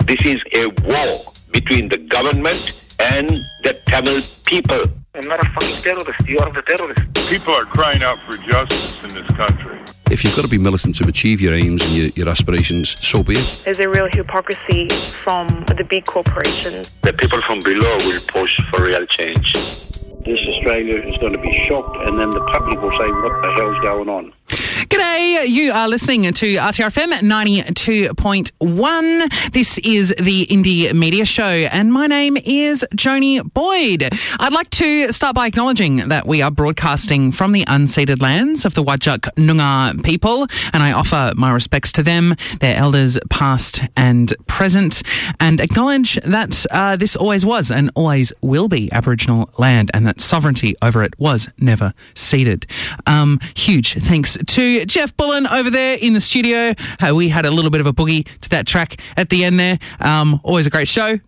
This is a war between the government and the Tamil people. I'm not a fucking terrorist. You are the terrorist. People are crying out for justice in this country. If you've got to be militant to achieve your aims and your aspirations, so be it. There's a real hypocrisy from the big corporations. The people from below will push for real change. This Australia is going to be shocked, and then the public will say, what the hell's going on? G'day, you are listening to RTRFM 92.1. This is the Indie Media Show, and my name is Joni Boyd. I'd like to start by acknowledging that we are broadcasting from the unceded lands of the Whadjuk Noongar people, and I offer my respects to them, their elders past and present, and acknowledge that this always was and always will be Aboriginal land, and that sovereignty over it was never ceded. Huge thanks to Jeff Bullen over there in the studio. We had a little bit of a boogie to that track at the end there. Always a great show.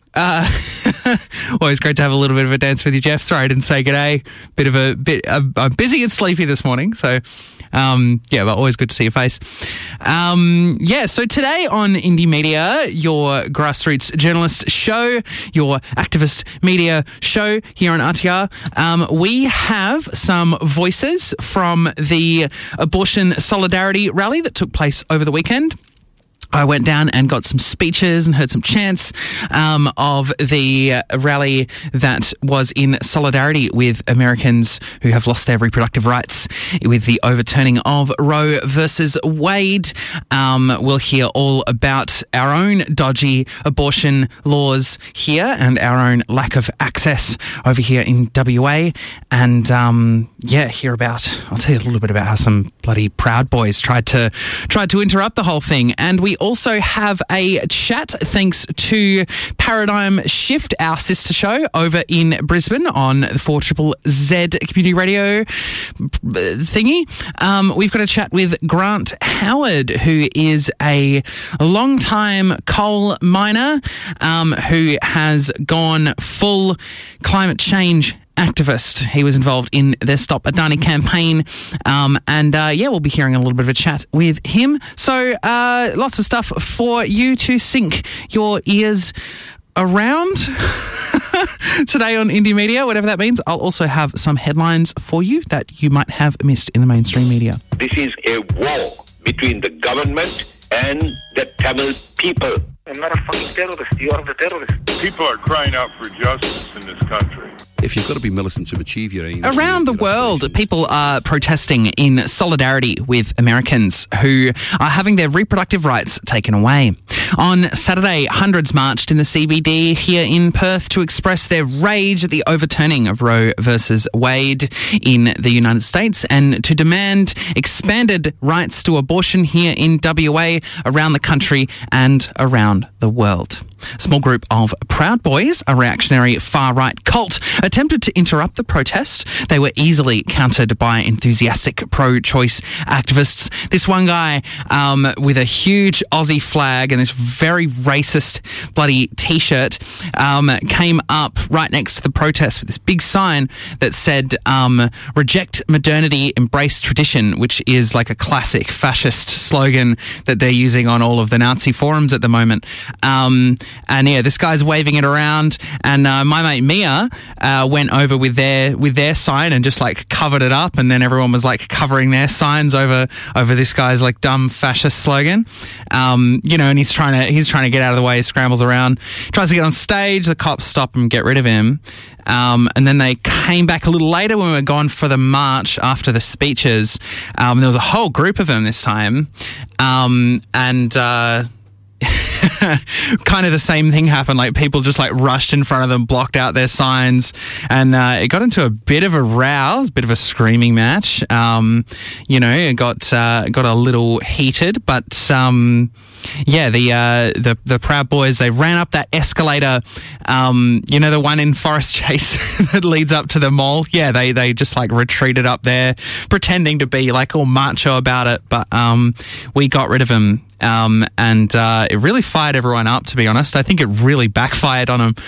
Always great to have a little bit of a dance with you, Jeff. Sorry I didn't say g'day. I'm busy and sleepy this morning, so but always good to see your face. So today on Indie Media, your grassroots journalist show, your activist media show here on RTR, we have some voices from the abortion solidarity rally that took place over the weekend. I went down and got some speeches and heard some chants of the rally that was in solidarity with Americans who have lost their reproductive rights with the overturning of Roe versus Wade. We'll hear all about our own dodgy abortion laws here and our own lack of access over here in WA. And hear about, I'll tell you a little bit about how some bloody Proud Boys tried to interrupt the whole thing. And we also have a chat thanks to Paradigm Shift, our sister show over in Brisbane on the 4ZZZ community radio thingy. We've got a chat with Grant Howard, who is a long-time coal miner who has gone full climate change activist. He was involved in the Stop Adani campaign. We'll be hearing a little bit of a chat with him. So lots of stuff for you to sink your ears around today on Indie Media, whatever that means. I'll also have some headlines for you that you might have missed in the mainstream media. This is a war between the government and the Tamil people. I'm not a fucking terrorist. You are the terrorist. People are crying out for justice in this country. If you've got to be militant to achieve your aims... Around the world, people are protesting in solidarity with Americans who are having their reproductive rights taken away. On Saturday, hundreds marched in the CBD here in Perth to express their rage at the overturning of Roe versus Wade in the United States and to demand expanded rights to abortion here in WA, around the country and around the world. A small group of Proud Boys, a reactionary far-right cult, attempted to interrupt the protest. They were easily countered by enthusiastic pro-choice activists. This one guy with a huge Aussie flag and this very racist bloody T-shirt came up right next to the protest with this big sign that said, "Reject modernity, embrace tradition," which is like a classic fascist slogan that they're using on all of the Nazi forums at the moment. This guy's waving it around, and my mate Mia went over with their sign and just like covered it up, and then everyone was like covering their signs over this guy's like dumb fascist slogan. And he's trying to get out of the way. He scrambles around, tries to get on stage. The cops stop him, get rid of him. And then they came back a little later when we were gone for the march after the speeches. There was a whole group of them this time, kind of the same thing happened. Like people just like rushed in front of them, blocked out their signs, and it got into a bit of a row. It was a bit of a screaming match. It got a little heated, but the Proud Boys, they ran up that escalator, the one in Forest Chase that leads up to the mall. Yeah, they just like retreated up there, pretending to be like all macho about it, but we got rid of them and it really fired everyone up, to be honest. I think it really backfired on them.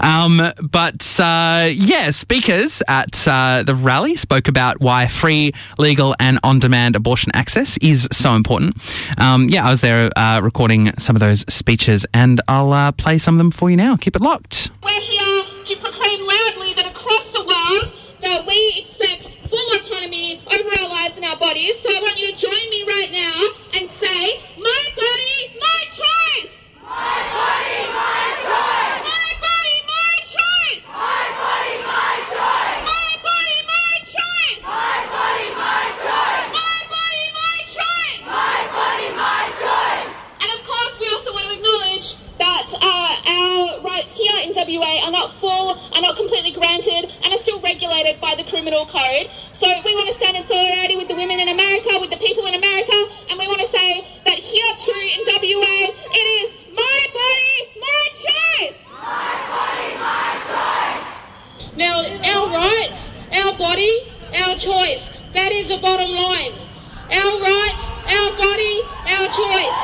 Speakers at the rally spoke about why free, legal and on-demand abortion access is so important. I was there recording some of those speeches, and I'll play some of them for you now. Keep it locked. We're here to proclaim loudly that across the world that we expect full autonomy over our lives and our bodies. So I want you to join me right now and say, my body, my choice! My body, my choice! My body, my choice! My body, my choice! My body, my choice! My body, my choice! My body, my choice! My body, my choice! And of course, we also want to acknowledge that our rights here in WA are not full, are not completely granted, and are still regulated by the criminal code. So we want to stand in solidarity with the women in America, with the people in America, and we want to say that here too in WA, it is my body, my choice! My body, my choice! Now, our rights, our body, our choice, that is the bottom line. Our rights, our body, our choice.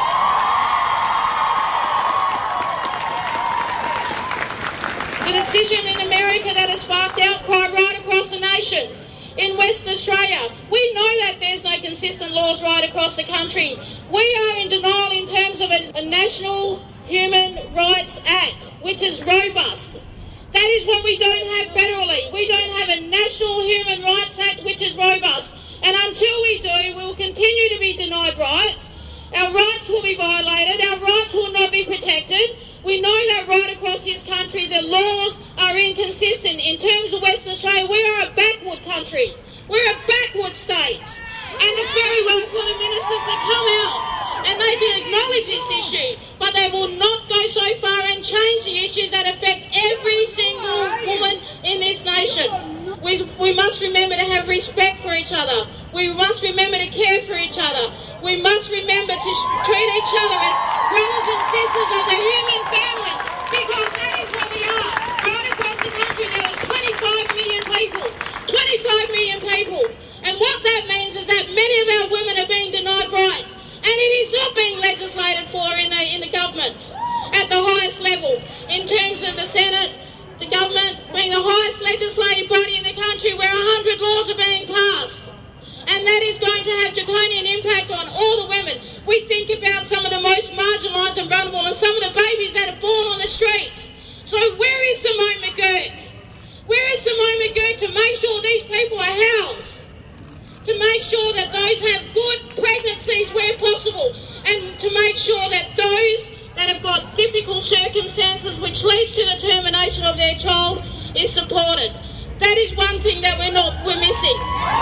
The decision in America that has sparked outcry right across the nation. In Western Australia, we know that there's no consistent laws right across the country. We are in denial in terms of a National Human Rights Act, which is robust. That is what we don't have federally. We don't have a National Human Rights Act which is robust. And until we do, we will continue to be denied rights. Our rights will be violated. Our rights will not be protected. We know that right across this country the laws are inconsistent. In terms of Western Australia, we are a backward country. We're a backward state. And it's very well for the ministers to come out and they can acknowledge this issue, but they will not go so far and change the issues that affect every single woman in this nation. We must remember to have respect for each other. We must remember to care for each other. We must remember to treat each other as brothers and sisters of the human family, because that is what we are. Right across the country there is 25 million people. 25 million people. And what that means is that many of our women are being denied rights. And it is not being legislated for in the government at the highest level. In terms of the Senate, the government being the highest legislative body in the country where 100 laws are being passed. And that is going to have draconian impact on all the women. We think about some of the most marginalised and vulnerable and some of the babies that are born on the streets. So where is Simone McGurk? Where is Simone McGurk to make sure these people are housed? To make sure that those have good pregnancies where possible, and to make sure that those that have got difficult circumstances which leads to the termination of their child is supported. That is one thing that we're missing.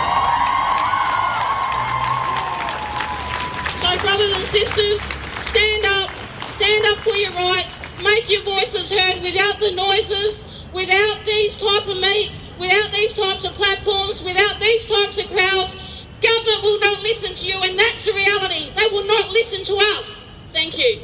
So brothers and sisters, stand up for your rights, make your voices heard without the noises, without these type of meets, without these types of platforms, without these types of crowds. Government will not listen to you, and that's the reality. They will not listen to us. Thank you.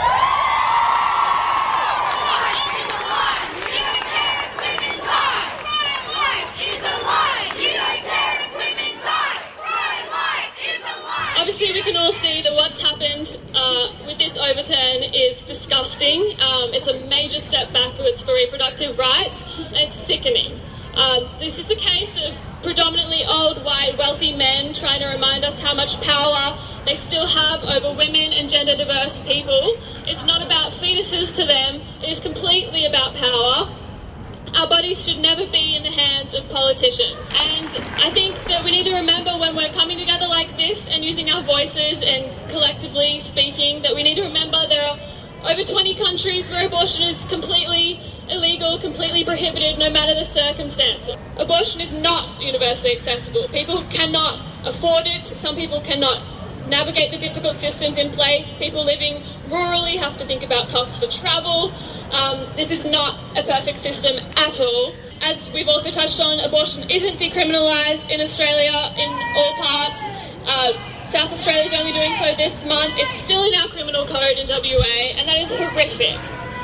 Obviously, we can all see that what's happened with this overturn is disgusting. It's a major step backwards for reproductive rights, and it's sickening. This is the case of predominantly old, white, wealthy men trying to remind us how much power they still have over women and gender diverse people. It's not about fetuses to them, it is completely about power. Our bodies should never be in the hands of politicians. And I think that we need to remember when we're coming together like this and using our voices and collectively speaking, that we need to remember there are over 20 countries where abortion is completely illegal, completely prohibited, no matter the circumstances. Abortion is not universally accessible. People cannot afford it. Some people cannot navigate the difficult systems in place. People living rurally have to think about costs for travel. This is not a perfect system at all. As we've also touched on, abortion isn't decriminalised in Australia in all parts. South Australia is only doing so this month. It's still in our criminal code in WA, and that is horrific.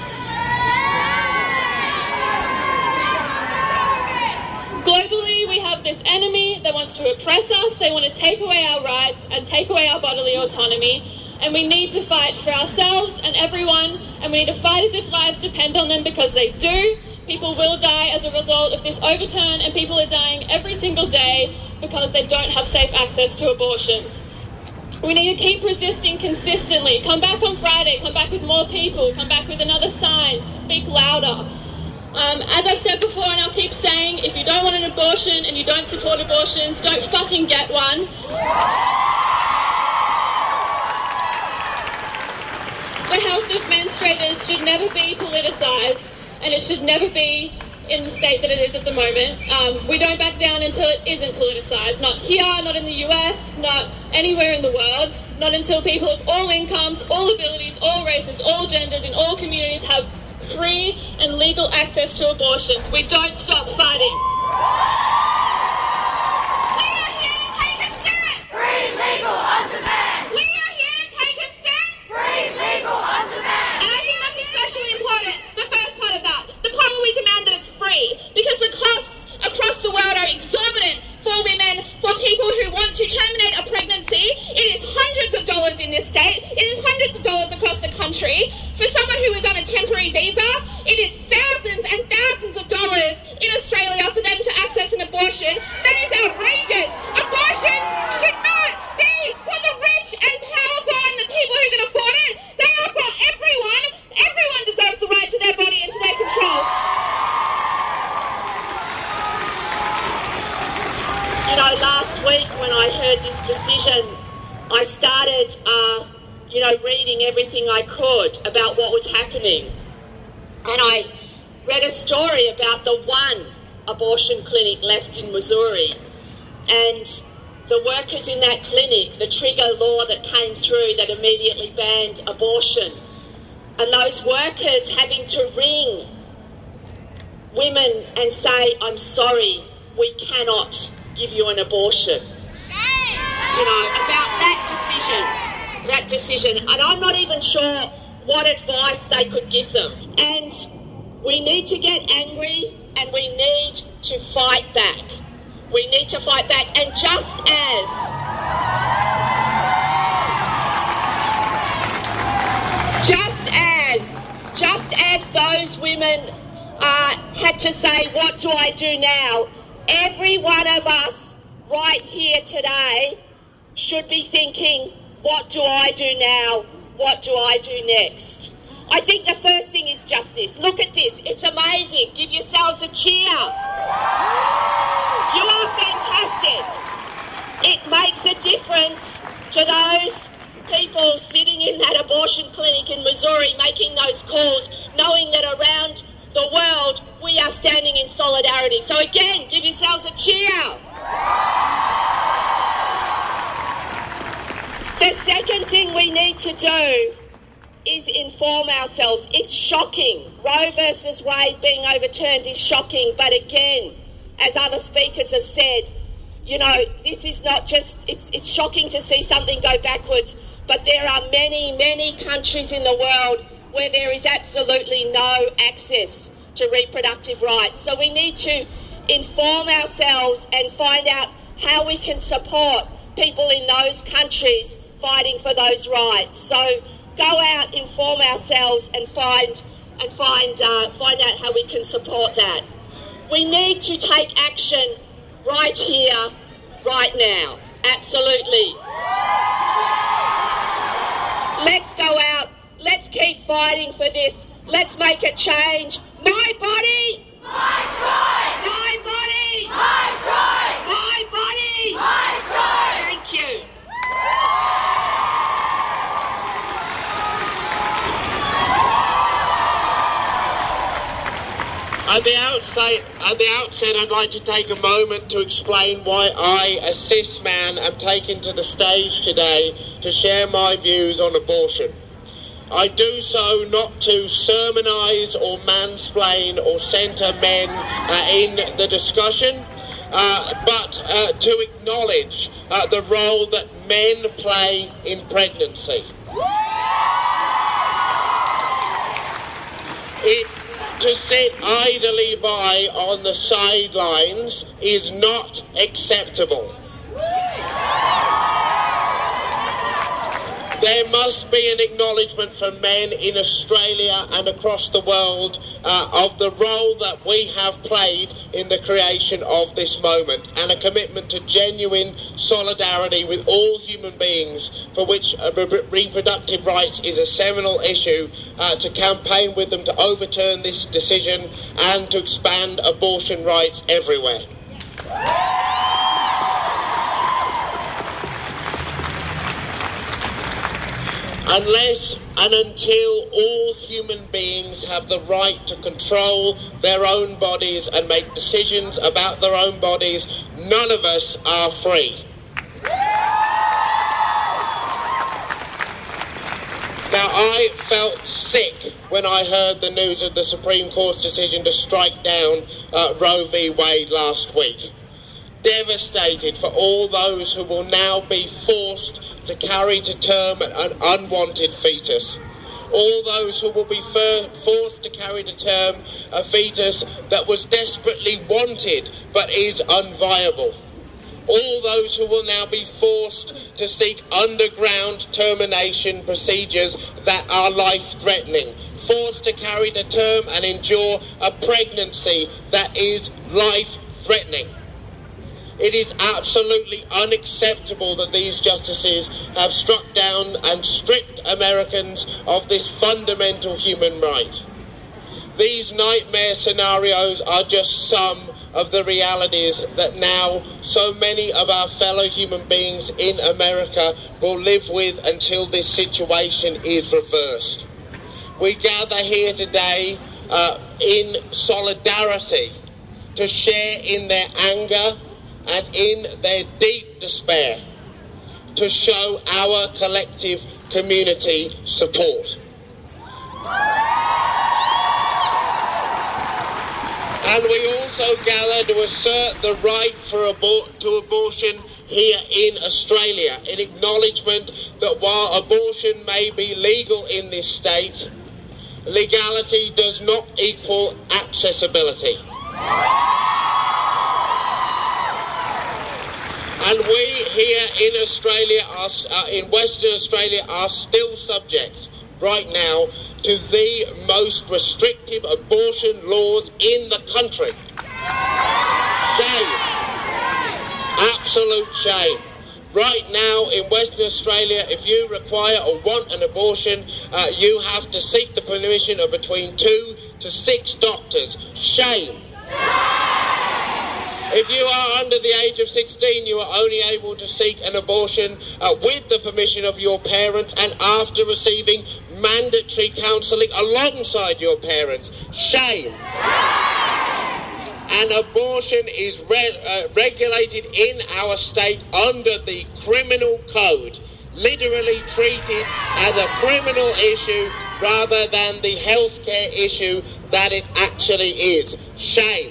Globally, we have this enemy that wants to oppress us. They want to take away our rights and take away our bodily autonomy. and we need to fight for ourselves and everyone, and we need to fight as if lives depend on them, because they do. People will die as a result of this overturn, and people are dying every single day because they don't have safe access to abortions. We need to keep resisting consistently. Come back on Friday, come back with more people, come back with another sign, speak louder. As I've said before, and I'll keep saying, if you don't want an abortion and you don't support abortions, don't fucking get one. The health of menstruators should never be politicised, and it should never be in the state that it is at the moment. We don't back down until it isn't politicised. Not here, not in the US, not anywhere in the world. Not until people of all incomes, all abilities, all races, all genders, in all communities have free and legal access to abortions. We don't stop fighting. We are here to take a stand. Free, legal, on demand. We are here to take a stand. Free, legal, on demand. And I think that's especially important, the first part of that. The part where we demand that it's free, because the costs across the world are exorbitant for women, for people who want to terminate a pregnancy. It is hundreds of dollars in this state. It is hundreds of dollars across the country. For someone who is on a temporary visa, it is thousands and thousands of dollars in Australia for them to access an abortion. That is outrageous. Abortions should not be for the rich and powerful and the people who can afford it. They are for everyone. Everyone deserves the right to their body and to their control. You know, last week when I heard this decision, I started, reading everything I could about what was happening. And I read a story about the one abortion clinic left in Missouri. And the workers in that clinic, the trigger law that came through that immediately banned abortion. And those workers having to ring women and say, I'm sorry, we cannot give you an abortion. You know, about that decision. And I'm not even sure what advice they could give them. And we need to get angry and we need to fight back. We need to fight back. And just as those women had to say, what do I do now? Every one of us right here today should be thinking, what do I do now? What do I do next? I think the first thing is just this. Look at this. It's amazing. Give yourselves a cheer. You are fantastic. It makes a difference to those people sitting in that abortion clinic in Missouri making those calls, knowing that around the world we are standing in solidarity. So again, give yourselves a cheer. The second thing we need to do is inform ourselves. It's shocking. Roe versus Wade being overturned is shocking. But again, as other speakers have said, you know, this is not just, it's shocking to see something go backwards, but there are many, many countries in the world where there is absolutely no access to reproductive rights. So we need to inform ourselves and find out how we can support people in those countries fighting for those rights. So go out, inform ourselves and find out how we can support that. We need to take action right here, right now. Absolutely. Let's go out. Let's keep fighting for this. Let's make a change. My body. My choice. My body. My choice. My body. My choice. Thank you. At the outset, I'd like to take a moment to explain why I, a cis man, am taken to the stage today to share my views on abortion. I do so not to sermonise or mansplain or centre men in the discussion, but to acknowledge the role that men play in pregnancy. To sit idly by on the sidelines is not acceptable. There must be an acknowledgement from men in Australia and across the world of the role that we have played in the creation of this moment, and a commitment to genuine solidarity with all human beings for which reproductive rights is a seminal issue, to campaign with them to overturn this decision and to expand abortion rights everywhere. Unless and until all human beings have the right to control their own bodies and make decisions about their own bodies, none of us are free. Now, I felt sick when I heard the news of the Supreme Court's decision to strike down Roe v. Wade last week. Devastated for all those who will now be forced to carry to term an unwanted fetus. All those who will be forced to carry to term a fetus that was desperately wanted but is unviable. All those who will now be forced to seek underground termination procedures that are life-threatening. Forced to carry to term and endure a pregnancy that is life-threatening. It is absolutely unacceptable that these justices have struck down and stripped Americans of this fundamental human right. These nightmare scenarios are just some of the realities that now so many of our fellow human beings in America will live with until this situation is reversed. We gather here today in solidarity to share in their anger and in their deep despair, to show our collective community support. And we also gather to assert the right to abortion here in Australia, in acknowledgement that while abortion may be legal in this state, legality does not equal accessibility. And we here in Australia, in Western Australia, are still subject right now to the most restrictive abortion laws in the country. Shame. Absolute shame. Right now in Western Australia, if you require or want an abortion, you have to seek the permission of between 2 to 6 doctors. Shame. If you are under the age of 16, you are only able to seek an abortion with the permission of your parents and after receiving mandatory counselling alongside your parents. Shame. And abortion is regulated in our state under the criminal code, literally treated as a criminal issue rather than the healthcare issue that it actually is. Shame.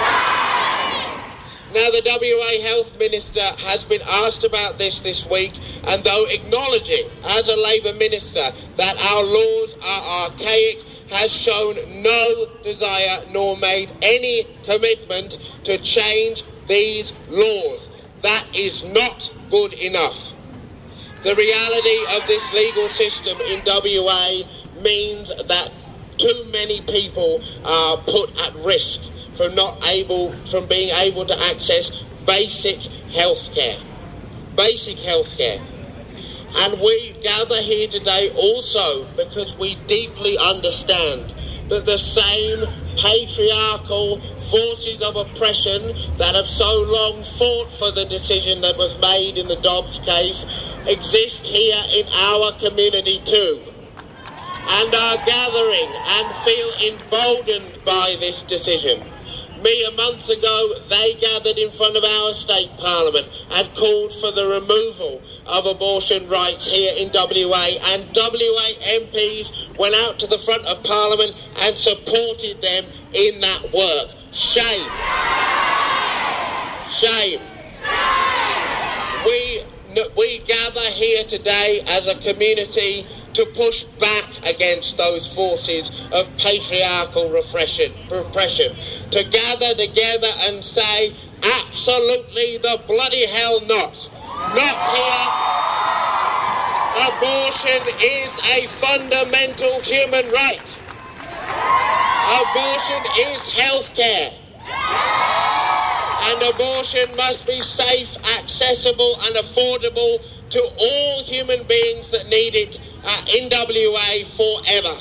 Now, the WA Health Minister has been asked about this week, and though acknowledging, as a Labor Minister, that our laws are archaic, has shown no desire nor made any commitment to change these laws. That is not good enough. The reality of this legal system in WA means that too many people are put at risk from being able to access basic health care. Basic health care. And we gather here today also because we deeply understand that the same patriarchal forces of oppression that have so long fought for the decision that was made in the Dobbs case exist here in our community too, and are gathering and feel emboldened by this decision. A month ago, they gathered in front of our state parliament and called for the removal of abortion rights here in WA, and WA MPs went out to the front of parliament and supported them in that work. Shame. Shame. We gather here today as a community to push back against those forces of patriarchal repression, to gather together and say, absolutely the bloody hell not. Not here. Abortion is a fundamental human right. Abortion is healthcare. And abortion must be safe, accessible and affordable to all human beings that need it in WA forever.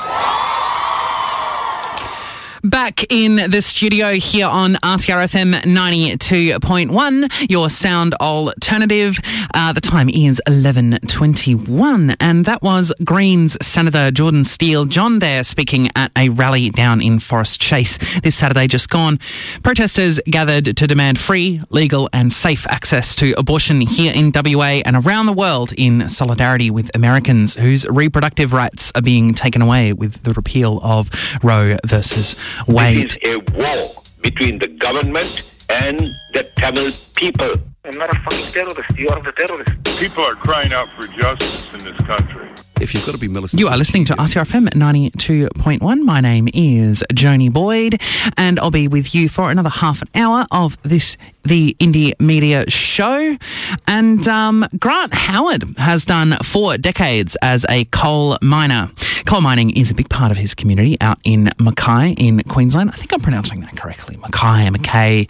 Back in the studio here on RTRFM 92.1, your sound alternative. The time is 11:21, and that was Greens Senator Jordan Steele John there speaking at a rally down in Forest Chase this Saturday just gone. Protesters gathered to demand free, legal and safe access to abortion here in WA and around the world in solidarity with Americans whose reproductive rights are being taken away with the repeal of Roe versus Wade. This is a war between the government and the Tamil people. I'm not a fucking terrorist. You are the terrorist. People are crying out for justice in this country. If you've got to be militant... You are listening to RTRFM 92.1. My name is Joni Boyd, and I'll be with you for another half an hour of the Indie Media Show. And Grant Howard has done 4 decades as a coal miner. Coal mining is a big part of his community out in Mackay in Queensland. I think I'm pronouncing that correctly. Mackay.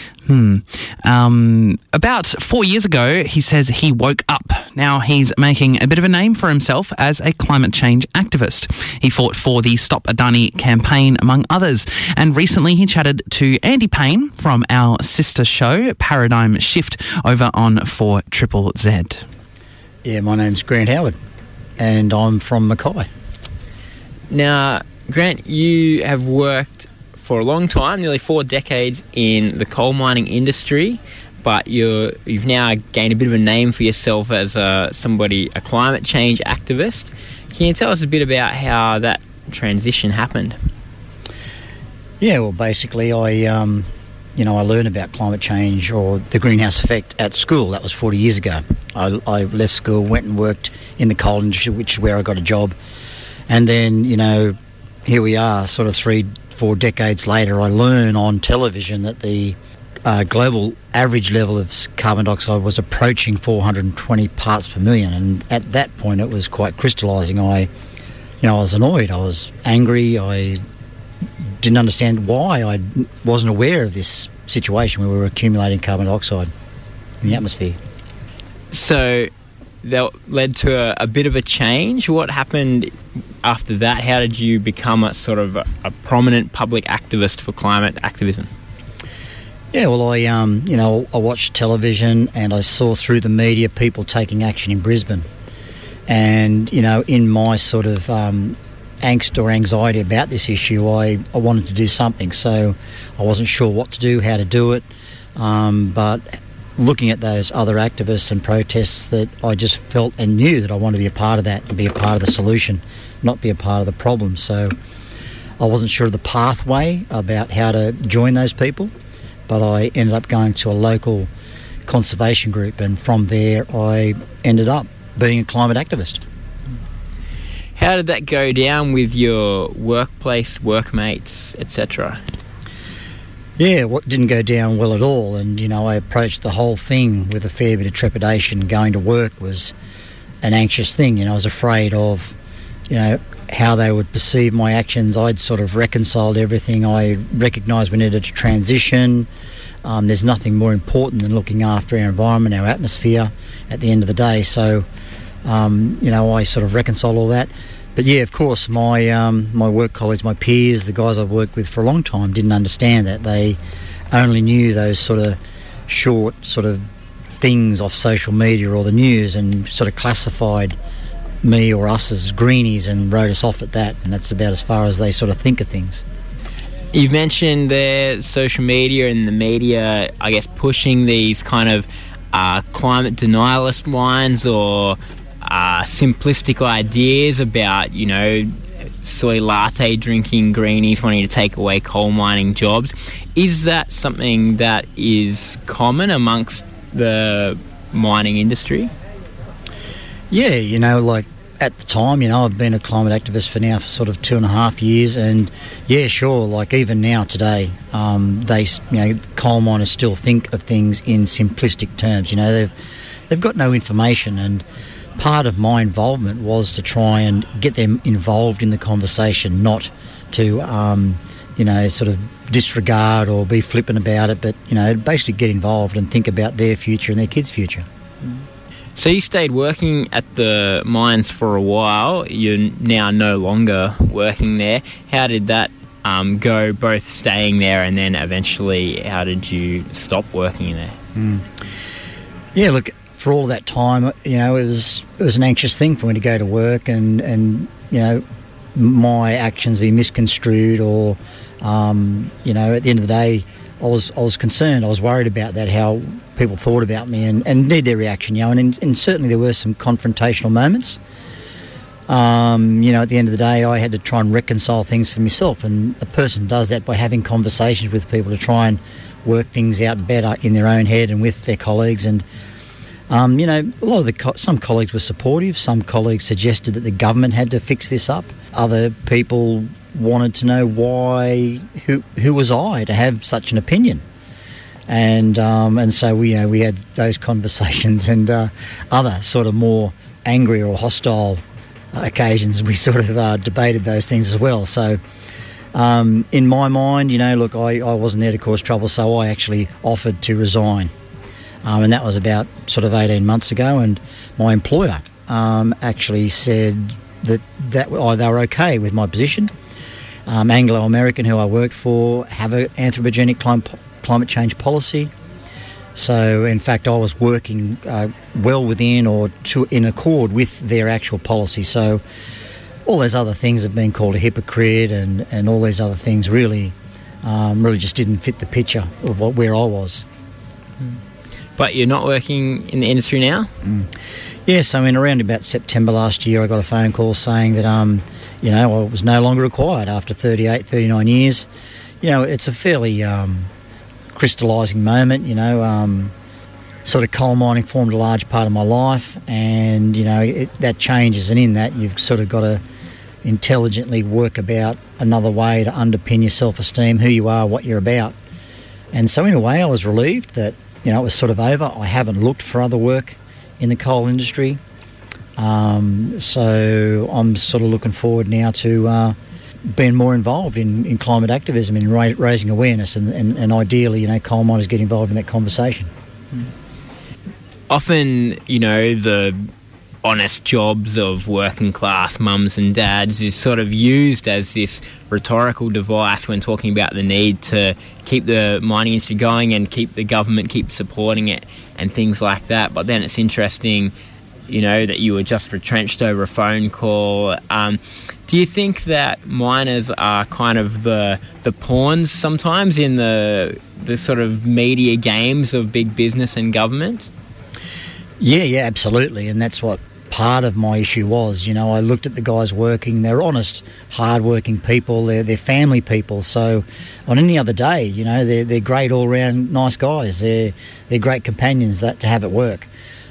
About 4 years ago, he says he woke up. Now he's making a bit of a name for himself as a climate change activist. He fought for the Stop Adani campaign, among others. And recently he chatted to Andy Payne from our sister show, Paradigm Shift, over on 4ZZZ. Yeah, my name's Grant Howard, and I'm from Mackay. Now, Grant, you have worked for a long time, nearly 4 decades in the coal mining industry, but you've now gained a bit of a name for yourself as a climate change activist. Can you tell us a bit about how that transition happened? Yeah, well, basically, I learned about climate change or the greenhouse effect at school. That was 40 years ago. I left school, went and worked in the coal industry, which is where I got a job, and then here we are, sort of 3-4 decades later. I learn on television that the global average level of carbon dioxide was approaching 420 parts per million, and at that point it was quite crystallising. I was annoyed, I was angry, I didn't understand why I wasn't aware of this situation where we were accumulating carbon dioxide in the atmosphere. So that led to a bit of a change. What happened after that? How did you become a sort of a prominent public activist for climate activism? Yeah, well, I watched television and I saw through the media people taking action in Brisbane. And, in my sort of angst or anxiety about this issue, I wanted to do something. So I wasn't sure what to do, how to do it. But looking at those other activists and protests, that I just felt and knew that I wanted to be a part of that and be a part of the solution, not be a part of the problem. So I wasn't sure of the pathway about how to join those people, but I ended up going to a local conservation group, and from there I ended up being a climate activist. How did that go down with your workplace, workmates, etc.? Yeah, what didn't go down well at all, and I approached the whole thing with a fair bit of trepidation. Going to work was an anxious thing. I was afraid of how they would perceive my actions. I'd sort of reconciled everything. I recognised we needed to transition. There's nothing more important than looking after our environment, our atmosphere at the end of the day. So I sort of reconciled all that. But yeah, of course, my work colleagues, my peers, the guys I've worked with for a long time didn't understand that. They only knew those sort of short sort of things off social media or the news, and sort of classified me or us as greenies and wrote us off at that. And that's about as far as they sort of think of things. You've mentioned the social media and the media, I guess, pushing these kind of climate denialist lines or simplistic ideas about, soy latte drinking greenies wanting to take away coal mining jobs. Is that something that is common amongst the mining industry? Yeah, like at the time, I've been a climate activist for sort of 2.5 years, and yeah, sure, like even now today, coal miners still think of things in simplistic terms. They've got no information, and part of my involvement was to try and get them involved in the conversation, not to, sort of disregard or be flippant about it, but, basically get involved and think about their future and their kids' future. So you stayed working at the mines for a while. You're now no longer working there. How did that go, both staying there and then eventually how did you stop working there? Yeah, look, for all that time, it was an anxious thing for me to go to work and my actions be misconstrued or, at the end of the day, I was concerned. I was worried about that, how people thought about me and indeed their reaction, and certainly there were some confrontational moments. At the end of the day, I had to try and reconcile things for myself, and a person does that by having conversations with people to try and work things out better in their own head and with their colleagues. And a lot of some colleagues were supportive. Some colleagues suggested that the government had to fix this up. Other people wanted to know who was I to have such an opinion. And so we had those conversations, and other sort of more angry or hostile occasions we sort of debated those things as well. So in my mind, look, I wasn't there to cause trouble, so I actually offered to resign. And that was about sort of 18 months ago, and my employer actually said that they were okay with my position. Anglo American, who I worked for, have an anthropogenic climate change policy. So, in fact, I was working well within or in accord with their actual policy. So, all those other things have been called a hypocrite, and all these other things really just didn't fit the picture of where I was. But you're not working in the industry now? Yes, around about September last year, I got a phone call saying that I was no longer required after 38, 39 years. It's a fairly crystallising moment, sort of coal mining formed a large part of my life, and, that changes, and in that you've sort of got to intelligently work about another way to underpin your self-esteem, who you are, what you're about. And so in a way I was relieved that, it was sort of over. I haven't looked for other work in the coal industry. So I'm sort of looking forward now to being more involved in climate activism and raising awareness, and ideally, coal miners get involved in that conversation. Often, the honest jobs of working class mums and dads is sort of used as this rhetorical device when talking about the need to keep the mining industry going and keep the government keep supporting it and things like that. But then it's interesting, that you were just retrenched over a phone call. Do you think that miners are kind of the pawns sometimes in the sort of media games of big business and government? Yeah, absolutely. And that's what part of my issue was. I looked at the guys working. They're honest, hard-working people. They're family people. So on any other day, they're great all-round nice guys. They're great companions to have at work.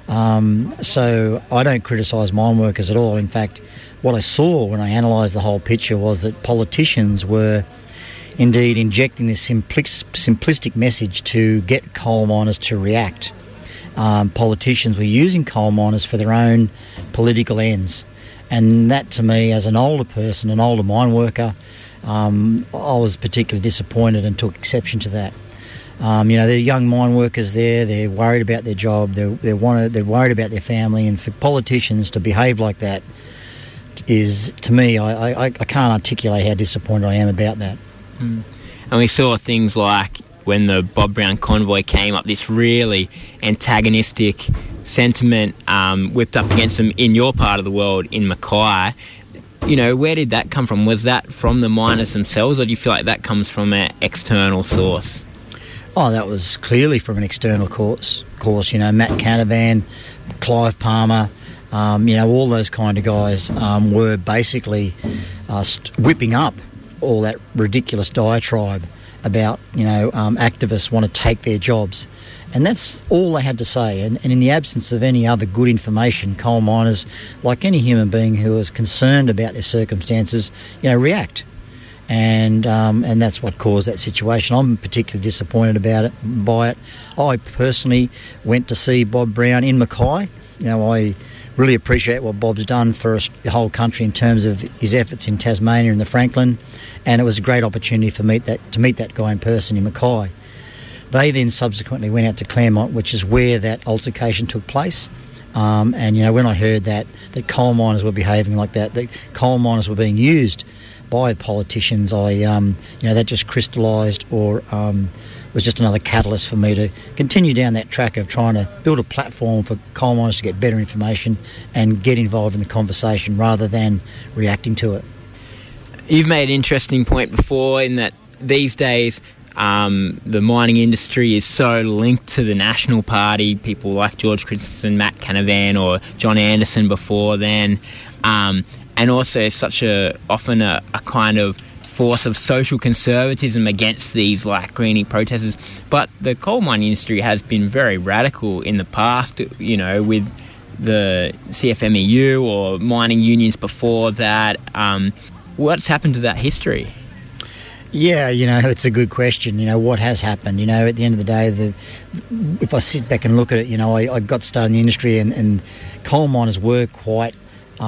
So I don't criticise mine workers at all. In fact, what I saw when I analysed the whole picture was that politicians were indeed injecting this simplistic message to get coal miners to react. Politicians were using coal miners for their own political ends. And that, to me, as an older person, an older mine worker, I was particularly disappointed and took exception to that. They're young mine workers there. They're worried about their job. They're worried about their family. And for politicians to behave like that is, to me, I can't articulate how disappointed I am about that. And we saw things like when the Bob Brown convoy came up, this really antagonistic sentiment whipped up against them in your part of the world, in Mackay. Where did that come from? Was that from the miners themselves, or do you feel like that comes from an external source? Oh, that was clearly from an external course. Matt Canavan, Clive Palmer, all those kind of guys were basically whipping up all that ridiculous diatribe about, activists want to take their jobs. And that's all they had to say. And in the absence of any other good information, coal miners, like any human being who is concerned about their circumstances, react. And that's what caused that situation. I'm particularly disappointed by it. I personally went to see Bob Brown in Mackay. I really appreciate what Bob's done for us, the whole country in terms of his efforts in Tasmania and the Franklin, and it was a great opportunity to meet that guy in person in Mackay. They then subsequently went out to Claremont, which is where that altercation took place. And, you know, when I heard that coal miners were behaving like that coal miners were being used by the politicians, that just crystallised or was just another catalyst for me to continue down that track of trying to build a platform for coal miners to get better information and get involved in the conversation rather than reacting to it. You've made an interesting point before in that these days the mining industry is so linked to the National Party, people like George Christensen, Matt Canavan or John Anderson before then, and also such often a kind of force of social conservatism against these like greenie protesters. But the coal mining industry has been very radical in the past, you know, with the CFMEU or mining unions before that. What's happened to that history? Yeah, you know, it's a good question. You know, what has happened? You know, at the end of the day, if I sit back and look at it, you know, I got started in the industry and coal miners were quite, we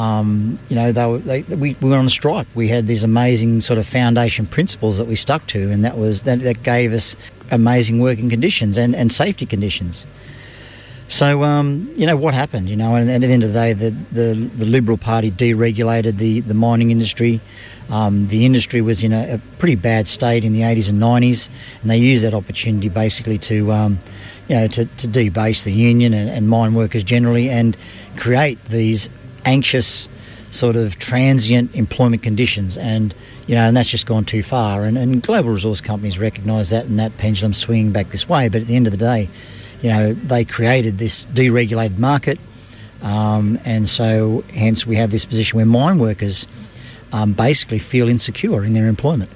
went on a strike. We had these amazing sort of foundation principles that we stuck to, and that gave us amazing working conditions and safety conditions. So, what happened? You know, and at the end of the day, the Liberal Party deregulated the mining industry. The industry was in a pretty bad state in the 80s and 90s, and they used that opportunity basically to debase the union and mine workers generally and create these anxious sort of transient employment conditions. And, you know, and that's just gone too far. And global resource companies recognise that, and that pendulum swinging back this way. But at the end of the day, you know, they created this deregulated market, and so hence we have this position where mine workers basically feel insecure in their employment.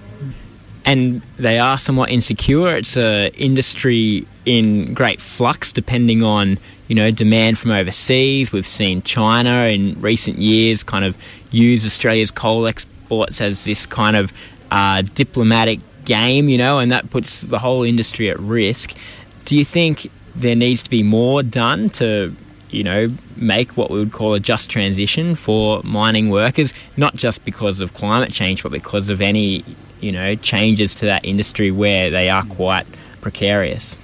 And they are somewhat insecure. It's an industry in great flux depending on, you know, demand from overseas. We've seen China in recent years kind of use Australia's coal exports as this kind of diplomatic game, you know, and that puts the whole industry at risk. Do you think there needs to be more done to, you know, make what we would call a just transition for mining workers, not just because of climate change, but because of any, you know, changes to that industry where they are quite precarious?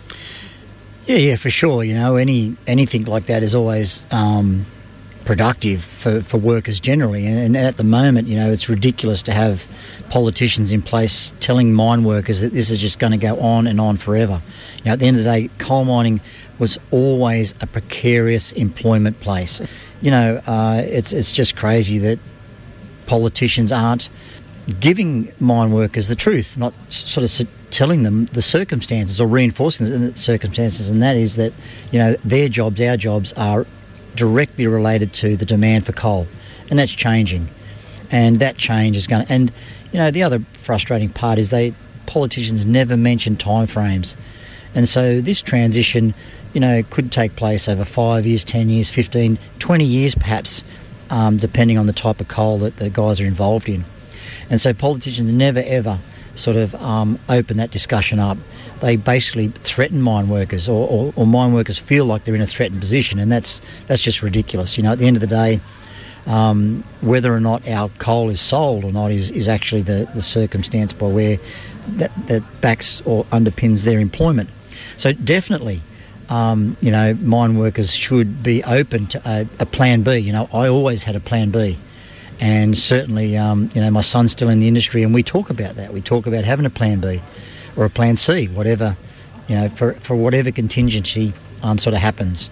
Yeah, for sure. You know, anything like that is always productive for workers generally. And at the moment, you know, it's ridiculous to have politicians in place telling mine workers that this is just going to go on and on forever. You know, at the end of the day, coal mining was always a precarious employment place. You know, it's just crazy that politicians aren't giving mine workers the truth, not sort of telling them the circumstances or reinforcing the circumstances, and that is that, you know, their jobs, our jobs are directly related to the demand for coal, and that's changing. And that change is going to... And, you know, the other frustrating part is politicians never mention timeframes. And so this transition, you know, could take place over 5 years, 10 years, 15, 20 years perhaps, depending on the type of coal that the guys are involved in. And so politicians never ever sort of open that discussion up. They basically threaten mine workers, or mine workers feel like they're in a threatened position, and that's just ridiculous. You know, at the end of the day, whether or not our coal is sold or not is actually the circumstance by where that backs or underpins their employment. So definitely, you know, mine workers should be open to a plan B. You know, I always had a plan B. And certainly, you know, my son's still in the industry, and we talk about that. We talk about having a plan B or a plan C, whatever, you know, for whatever contingency sort of happens.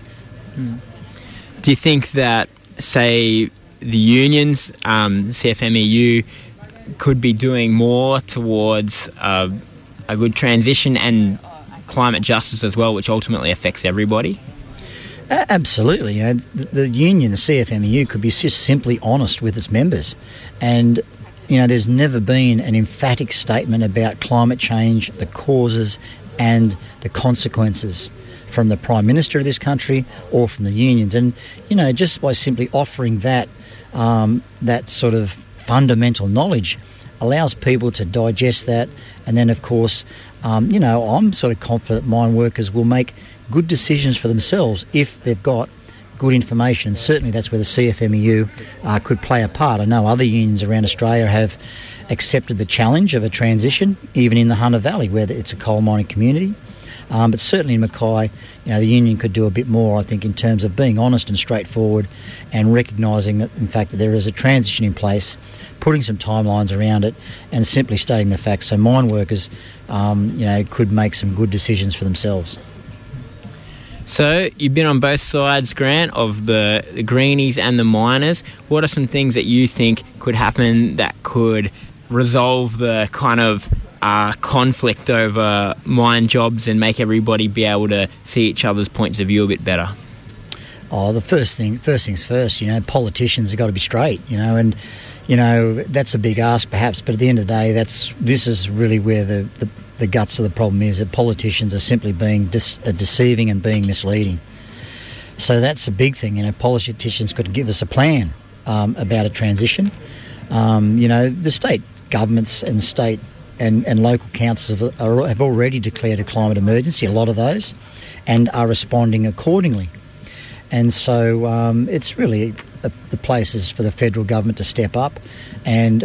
Do you think that, say, the unions, CFMEU, could be doing more towards a good transition and climate justice as well, which ultimately affects everybody? Absolutely. You know, the union, the CFMEU, could be just simply honest with its members. And, you know, there's never been an emphatic statement about climate change, the causes and the consequences from the Prime Minister of this country or from the unions. And, you know, just by simply offering that sort of fundamental knowledge allows people to digest that. And then, of course, you know, I'm sort of confident mine workers will make good decisions for themselves if they've got good information. And certainly that's where the CFMEU could play a part. I know other unions around Australia have accepted the challenge of a transition, even in the Hunter Valley, where it's a coal mining community. But certainly in Mackay, the union could do a bit more, I think, in terms of being honest and straightforward and recognising that, in fact, that there is a transition in place, putting some timelines around it and simply stating the facts so mine workers, could make some good decisions for themselves. So, you've been on both sides, Grant, of the greenies and the miners. What are some things that you think could happen that could resolve the kind of conflict over mine jobs and make everybody be able to see each other's points of view a bit better? Oh, the first things first, politicians have got to be straight, and that's a big ask perhaps, but at the end of the day, this is really where the guts of the problem is, that politicians are simply being deceiving and being misleading. So that's a big thing, politicians could give us a plan about a transition. The state governments and state and local councils have already declared a climate emergency, a lot of those, and are responding accordingly. And so it's really the places for the federal government to step up and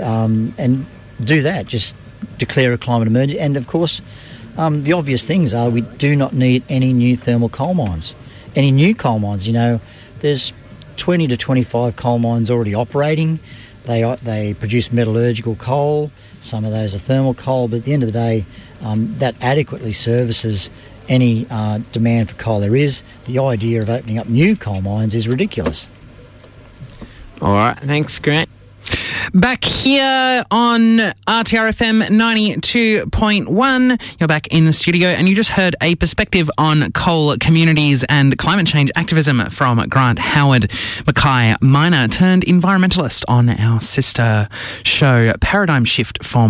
do that, just declare a climate emergency. And of course, the obvious things are we do not need any new thermal coal mines. Any new coal mines, there's 20 to 25 coal mines already operating. They produce metallurgical coal. Some of those are thermal coal, but at the end of the day, that adequately services any demand for coal there is. The idea of opening up new coal mines is ridiculous. All right, thanks, Grant. Back here on RTRFM 92.1, you're back in the studio and you just heard a perspective on coal communities and climate change activism from Grant Howard, Mackay miner turned environmentalist, on our sister show Paradigm Shift for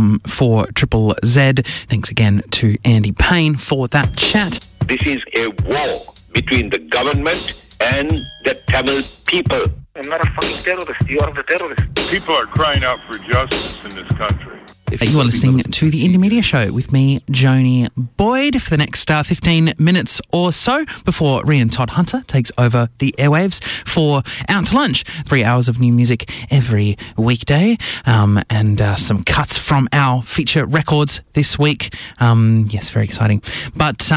4ZZZ. Thanks again to Andy Payne for that chat. This is a war between the government and the Tamil people. I'm not a fucking terrorist. You are the terrorist. People are crying out for justice in this country. You are listening to the Indie Media Show with me, Joni Boyd, for the next 15 minutes or so before Rian Todd Hunter takes over the airwaves for Out to Lunch. 3 hours of new music every weekday, and some cuts from our feature records this week. Yes, very exciting. But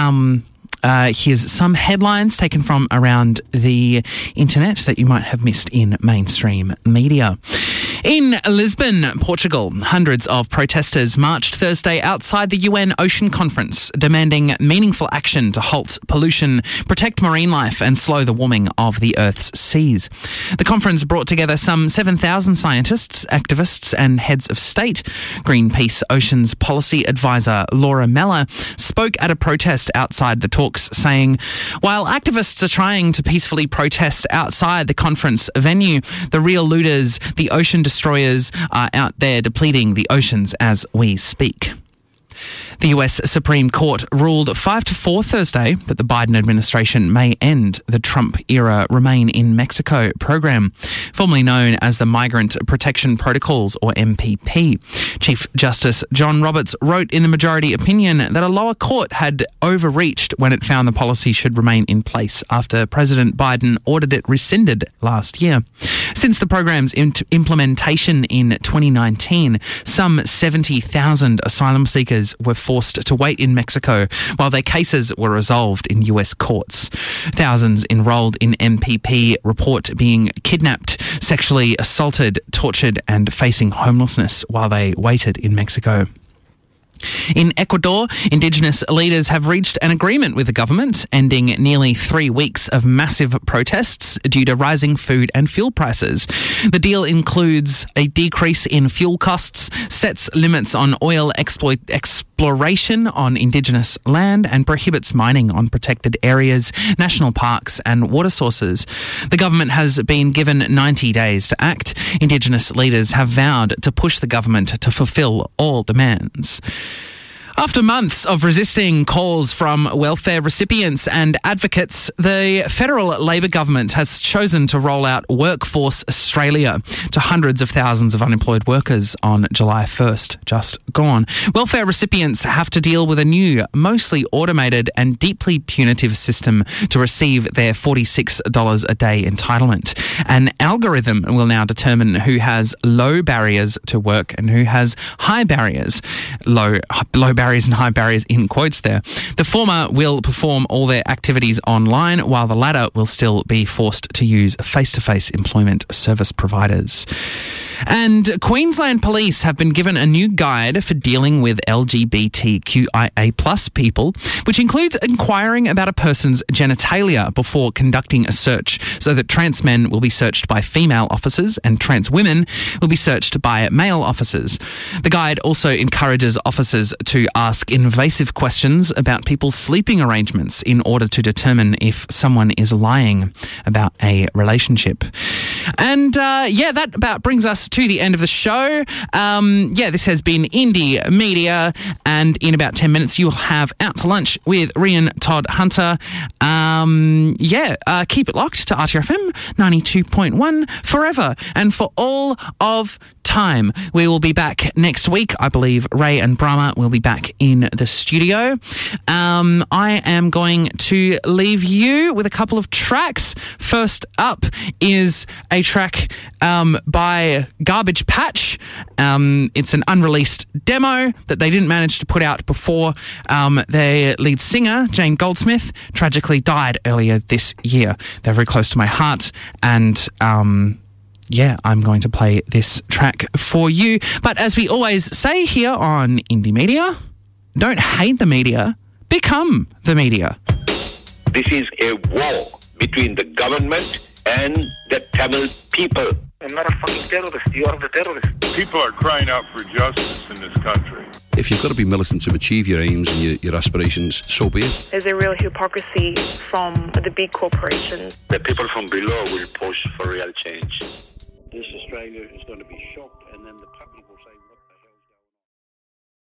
here's some headlines taken from around the internet that you might have missed in mainstream media. In Lisbon, Portugal, hundreds of protesters marched Thursday outside the UN Ocean Conference, demanding meaningful action to halt pollution, protect marine life and slow the warming of the Earth's seas. The conference brought together some 7,000 scientists, activists and heads of state. Greenpeace Oceans Policy Advisor Laura Meller spoke at a protest outside the talks, saying, while activists are trying to peacefully protest outside the conference venue, the real looters, the ocean destroyers, are out there depleting the oceans as we speak. The US Supreme Court ruled 5-4 Thursday that the Biden administration may end the Trump-era Remain in Mexico program, formerly known as the Migrant Protection Protocols, or MPP. Chief Justice John Roberts wrote in the majority opinion that a lower court had overreached when it found the policy should remain in place after President Biden ordered it rescinded last year. Since the program's implementation in 2019, some 70,000 asylum seekers were forced to wait in Mexico while their cases were resolved in US courts. Thousands enrolled in MPP report being kidnapped, sexually assaulted, tortured and facing homelessness while they waited in Mexico. In Ecuador, Indigenous leaders have reached an agreement with the government, ending nearly 3 weeks of massive protests due to rising food and fuel prices. The deal includes a decrease in fuel costs, sets limits on oil exploration on Indigenous land, and prohibits mining on protected areas, national parks and water sources. The government has been given 90 days to act. Indigenous leaders have vowed to push the government to fulfil all demands. After months of resisting calls from welfare recipients and advocates, the federal Labor government has chosen to roll out Workforce Australia to hundreds of thousands of unemployed workers on July 1st, just gone. Welfare recipients have to deal with a new, mostly automated and deeply punitive system to receive their $46 a day entitlement. An algorithm will now determine who has low barriers to work and who has high barriers. Low barriers and high barriers in quotes there. The former will perform all their activities online, while the latter will still be forced to use face-to-face employment service providers. And Queensland Police have been given a new guide for dealing with LGBTQIA+ people, which includes inquiring about a person's genitalia before conducting a search, so that trans men will be searched by female officers and trans women will be searched by male officers. The guide also encourages officers to ask invasive questions about people's sleeping arrangements in order to determine if someone is lying about a relationship. And that about brings us to the end of the show. This has been Indie Media, and in about 10 minutes you'll have Out to Lunch with Rian Todd Hunter. Keep it locked to RTFM 92.1 forever and for all of time. We will be back next week. I believe Ray and Brahma will be back in the studio. I am going to leave you with a couple of tracks. First up is a track by Garbage Patch. It's an unreleased demo that they didn't manage to put out before their lead singer, Jane Goldsmith, tragically died earlier this year. They're very close to my heart, and I'm going to play this track for you. But as we always say here on Indie Media, don't hate the media, become the media. This is a war between the government and the Tamil people. I'm not a fucking terrorist. You are the terrorist. People are crying out for justice in this country. If you've got to be militant to achieve your aims and your aspirations, so be it. There's a real hypocrisy from the big corporations. The people from below will push for real change. This Australia is going to be shocked, and then the